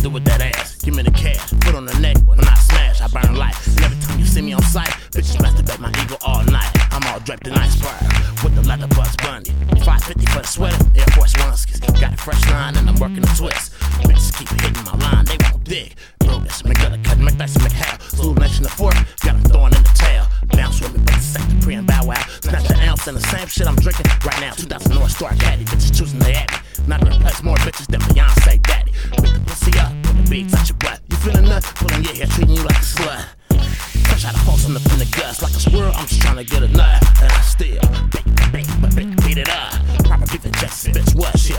do with that ass? Give me the cash, put on the neck when I smash, I burn life. And every time you see me on sight, bitches masturbate my ego all night. I'm all draped in ice fire with the leather Bugs Bunny. 550 for the sweater, Air Force Ones. Got a fresh line and I'm working the twist. Bitches keep hitting my line, they won't dig. Brutus, McGutter, Cut, McDyson, McHale. Zulu Nation the fourth, got them throwing in the tail. Bounce with me, but the second pre and bow wow. Snatch the ounce and the same shit I'm drinking right now. 2000 North Star Caddy, bitches choosing they at me.